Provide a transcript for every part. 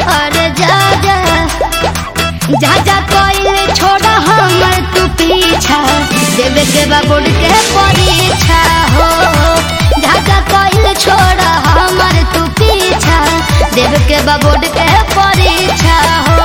अरे जा जा जा जा कोई छोड़ा हमर तू पीछा देवे के बाबूड के परीक्षा हो। जा जा कोई छोड़ा हमर तू पीछा देवे के बाबूड के परीक्षा हो।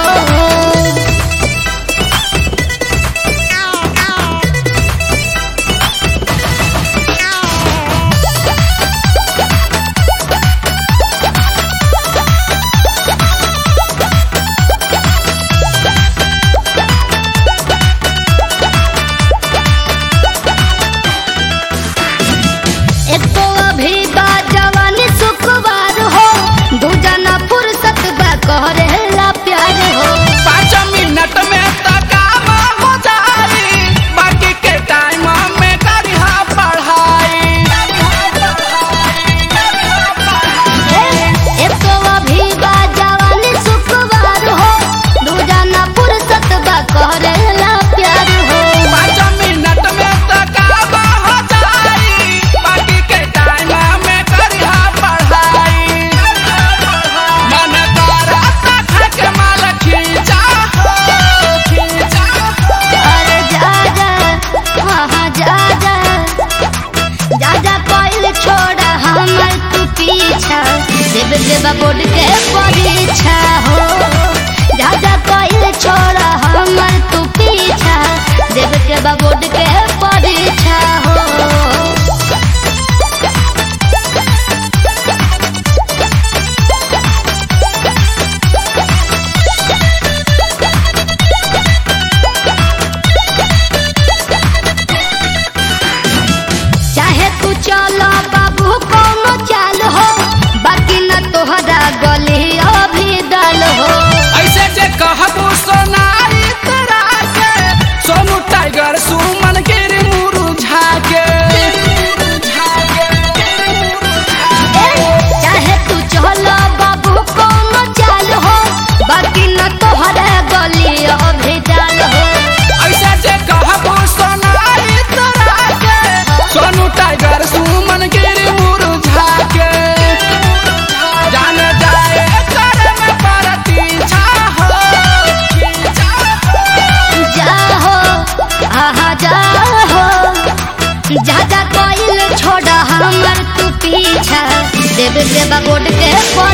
करेला प्यार हो 5 मिनट में तो काम हो जाई, बाकी के टाइम में करिहा पढ़ाई। एको अभी बा जवानी सुखवार हो, दूजना फुर्सत बा करेला प्यार हो। 5 मिनट में तो काम हो जाई, बाकी के टाइम में करिहा पढ़ाई। मन करता खाके माल खींचा हो, खींचा हो। अरे जा जा हाँ जा जा जा जा कोई छोड़ा हमर तू पीछा देव देवा बोर्ड के परीक्षा हो। जा जा कोई छोड़ा हमर तू पीछा देव देवा बोर्ड के परीक्षा हो। चाहे तू चलो बाबू कौनो चाल हो, बाकी न तोहरा गली अभी दल हो। ऐसे जे कहबू सोनाई तोरा के, सोनू टाइगर सुमन गिर मुरुझा के। चाहे तू चलो बाबू कौनो चाल हो, बाकी न तोहरा गली अभी दल हो। ऐसे जे कहबू सोनाई तोरा के, सोनू टाइगर सुमन गिर मुरुझा के। जान जाए करे में परतीछा हो, खींचा हो। जाहो आहा जाहो जा जा कोई छोड़ा हमर तू पीछा देव देवा बोर्ड के